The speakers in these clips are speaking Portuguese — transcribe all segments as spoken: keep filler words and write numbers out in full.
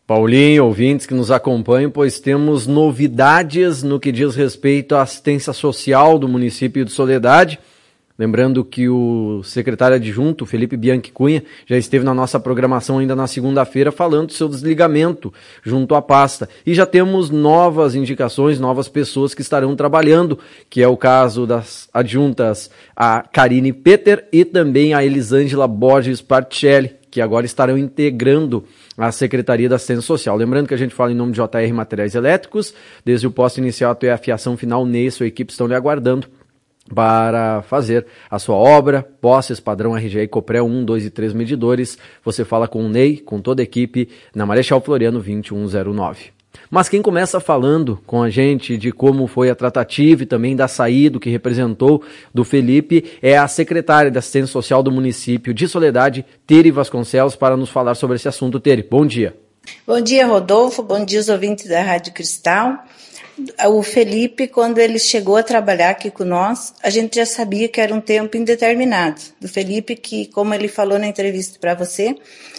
Paulinho, ouvintes que nos acompanham, pois temos novidades no que diz respeito à assistência social do município de Soledade. Lembrando que o secretário adjunto, Felipe Bianchi Cunha, já esteve na nossa programação ainda na segunda-feira falando do seu desligamento junto à pasta. E já temos novas indicações, novas pessoas que estarão trabalhando, que é o caso das adjuntas a Karine Peter e também a Elisângela Borges Particelli, que agora estarão integrando a Secretaria da Assistência Social. Lembrando que a gente fala em nome de J R Materiais Elétricos, desde o posto inicial até a fiação final, Ney e sua equipe estão lhe aguardando para fazer a sua obra, posses, padrão R G E Coprel um, dois e três medidores. Você fala com o Ney, com toda a equipe, na Marechal Floriano vinte e um zero nove. Mas quem começa falando com a gente de como foi a tratativa e também da saída que representou do Felipe é a secretária da Assistência Social do município de Soledade, Tere Vasconcelos, para nos falar sobre esse assunto. Tere, bom dia. Bom dia, Rodolfo, bom dia aos ouvintes da Rádio Cristal. O Felipe, quando ele chegou a trabalhar aqui com nós, a gente já sabia que era um tempo indeterminado. Do Felipe, que, como ele falou na entrevista para você,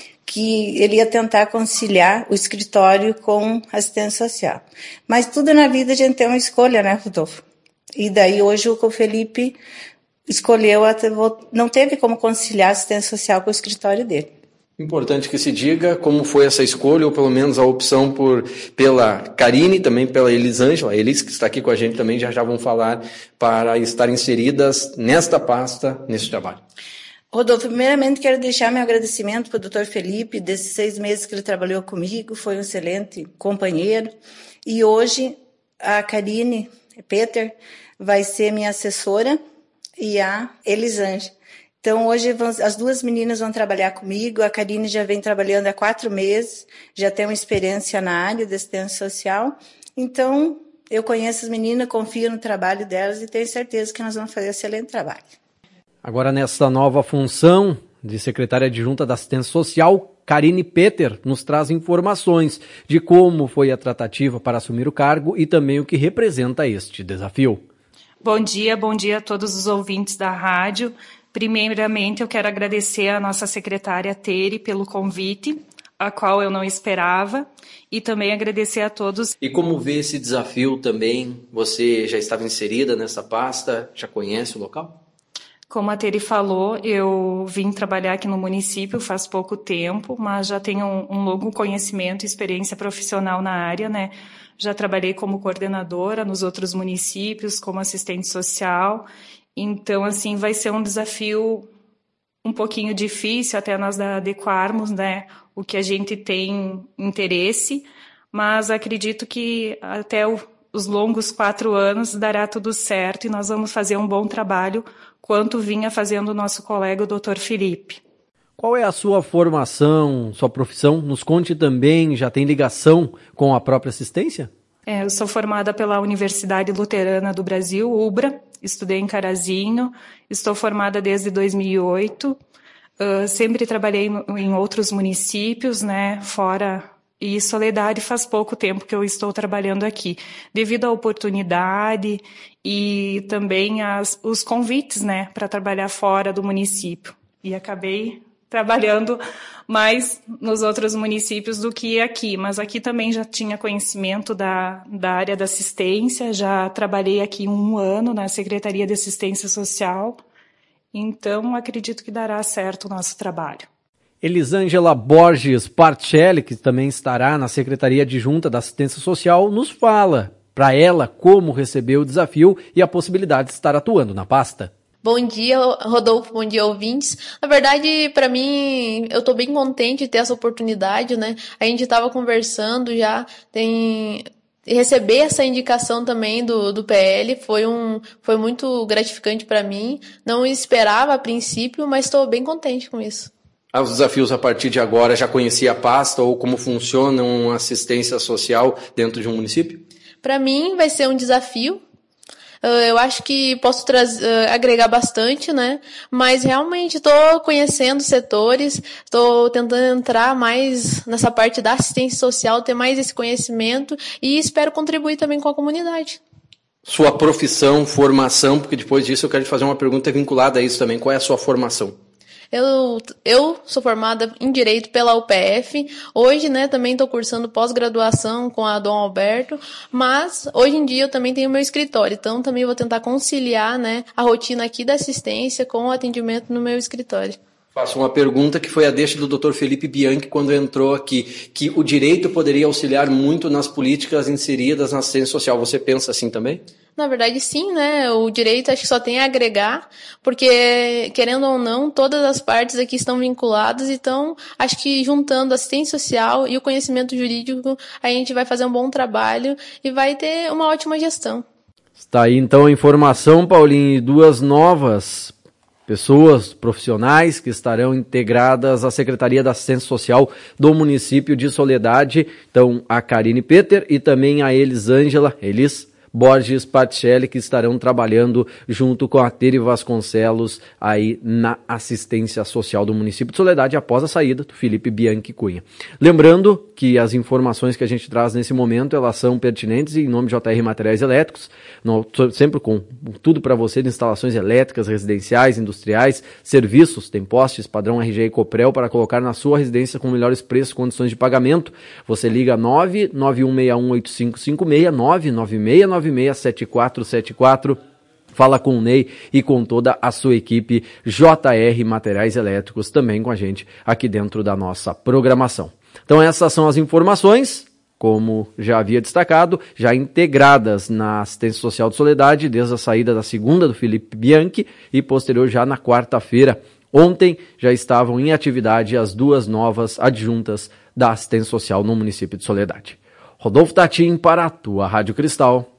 que ele ia tentar conciliar o escritório com a assistência social. Mas tudo na vida a gente tem uma escolha, né, Rodolfo? E daí hoje o Felipe escolheu, não teve como conciliar a assistência social com o escritório dele. Importante que se diga como foi essa escolha, ou pelo menos a opção por, pela Karine, também pela Elisângela, a Elis, que está aqui com a gente também, já já vão falar, para estar inseridas nesta pasta, nesse trabalho. Rodolfo, primeiramente quero deixar meu agradecimento para o doutor Felipe, desses seis meses que ele trabalhou comigo, foi um excelente companheiro, e hoje a Karine Peter vai ser minha assessora e a Elisângela. Então, hoje as duas meninas vão trabalhar comigo. A Karine já vem trabalhando há quatro meses, já tem uma experiência na área de assistência social. Então, eu conheço as meninas, confio no trabalho delas e tenho certeza que nós vamos fazer um excelente trabalho. Agora, nessa nova função de secretária adjunta da Assistência Social, Karine Peter nos traz informações de como foi a tratativa para assumir o cargo e também o que representa este desafio. Bom dia, bom dia a todos os ouvintes da rádio. Primeiramente, eu quero agradecer à nossa secretária Tere pelo convite, a qual eu não esperava, e também agradecer a todos. E como vê esse desafio também? Você já estava inserida nessa pasta, já conhece o local? Como a Tere falou, eu vim trabalhar aqui no município faz pouco tempo, mas já tenho um, um longo conhecimento e experiência profissional na área, né? Já trabalhei como coordenadora nos outros municípios, como assistente social. Então, assim, vai ser um desafio um pouquinho difícil até nós adequarmos, né, o que a gente tem interesse, mas acredito que até o, os longos quatro anos dará tudo certo e nós vamos fazer um bom trabalho, quanto vinha fazendo o nosso colega, o doutor Felipe. Qual é a sua formação, sua profissão? Nos conte também, já tem ligação com a própria assistência? É, eu sou formada pela Universidade Luterana do Brasil, U B R A, estudei em Carazinho, estou formada desde dois mil e oito, uh, sempre trabalhei em outros municípios, né, fora, e Soledade faz pouco tempo que eu estou trabalhando aqui, devido à oportunidade e também as, os convites, né, para trabalhar fora do município, e acabei trabalhando mais nos outros municípios do que aqui, mas aqui também já tinha conhecimento da, da área da assistência, já trabalhei aqui um ano na Secretaria de Assistência Social, então acredito que dará certo o nosso trabalho. Elisângela Borges Particelli, que também estará na Secretaria Adjunta da Assistência Social, nos fala para ela como recebeu o desafio e a possibilidade de estar atuando na pasta. Bom dia, Rodolfo, bom dia, ouvintes. Na verdade, para mim, eu estou bem contente de ter essa oportunidade, né? A gente estava conversando já, tem... receber essa indicação também do, do P L foi, um, foi muito gratificante para mim. Não esperava a princípio, mas estou bem contente com isso. Os desafios a partir de agora, já conhecia a pasta ou como funciona uma assistência social dentro de um município? Para mim vai ser um desafio. Eu acho que posso trazer, agregar bastante, né? Mas realmente estou conhecendo setores, estou tentando entrar mais nessa parte da assistência social, ter mais esse conhecimento e espero contribuir também com a comunidade. Sua profissão, formação, porque depois disso eu quero te fazer uma pergunta vinculada a isso também. Qual é a sua formação? Eu, eu sou formada em Direito pela U P F, hoje, né, também estou cursando pós-graduação com a Dom Alberto, mas hoje em dia eu também tenho meu escritório, então também vou tentar conciliar, né, a rotina aqui da assistência com o atendimento no meu escritório. Faço uma pergunta que foi a deixa do doutor Felipe Bianchi quando entrou aqui, que o direito poderia auxiliar muito nas políticas inseridas na assistência social. Você pensa assim também? Na verdade, sim, né? O direito acho que só tem a agregar, porque, querendo ou não, todas as partes aqui estão vinculadas, então acho que juntando a assistência social e o conhecimento jurídico, a gente vai fazer um bom trabalho e vai ter uma ótima gestão. Está aí então a informação, Paulinho, e duas novas pessoas profissionais que estarão integradas à Secretaria da Assistência Social do município de Soledade. Então, a Karine Peter e também a Elisângela, Elis Borges Particelli, que estarão trabalhando junto com a Tere Vasconcelos aí na assistência social do município de Soledade após a saída do Felipe Bianchi Cunha. Lembrando que as informações que a gente traz nesse momento, elas são pertinentes e em nome de J R Materiais Elétricos, no, sempre com tudo para você de instalações elétricas, residenciais, industriais, serviços, tem postes padrão R G e Coprel para colocar na sua residência com melhores preços e condições de pagamento. Você liga nove nove um seis um oito cinco cinco seis, nove nove seis nove seis sete quatro sete quatro. Fala com o Ney e com toda a sua equipe J R Materiais Elétricos também com a gente aqui dentro da nossa programação. Então essas são as informações, como já havia destacado, já integradas na assistência social de Soledade desde a saída da segunda do Felipe Bianchi e posterior já na quarta-feira. Ontem já estavam em atividade as duas novas adjuntas da assistência social no município de Soledade. Rodolfo Tatim para a tua Rádio Cristal.